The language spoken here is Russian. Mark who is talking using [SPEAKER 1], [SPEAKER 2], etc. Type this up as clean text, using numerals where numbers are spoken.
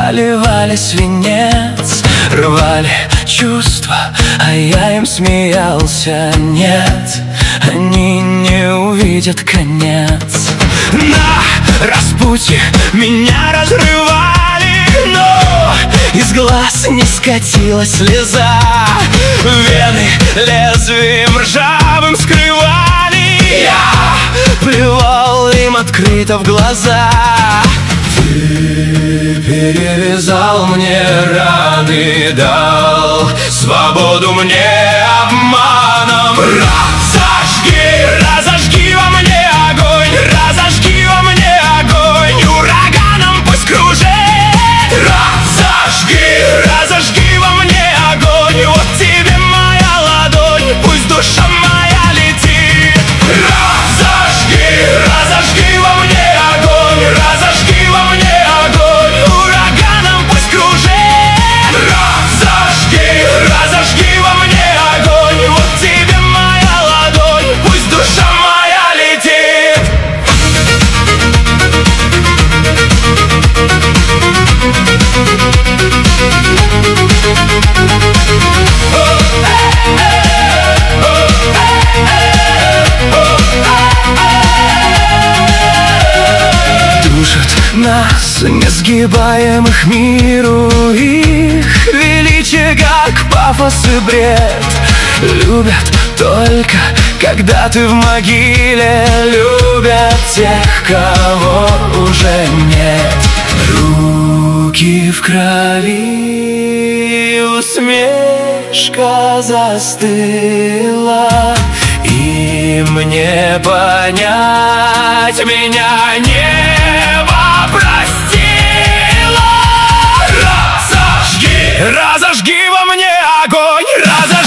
[SPEAKER 1] проливали свинец, рвали чувства, а я им смеялся. Нет, они не увидят конец. На распутье меня разрывали, но из глаз не скатилась слеза. Вены лезвием ржавым скрывали, я плевал им открыто в глаза. Ты перевязал мне раны, дал свободу мне обманом. Разожги во мне огонь, разожги во мне огонь, ураганом пусть кружит. Разожги во мне огонь, вот тебе моя ладонь, пусть душа моя летит. Разожги во мне огонь, разожги во мне огонь, ураганом пусть кружит. Разожги во мне огонь, вот тебе моя ладонь, пусть душа моя летит. Душат нас, несгибаемых миру, их величие, как пафос и бред. Любят только, когда ты в могиле, любят тех, кого уже нет. Руки в крови, усмешка застыла, и мне понять меня небо простило. Разожги во мне огонь, разожги.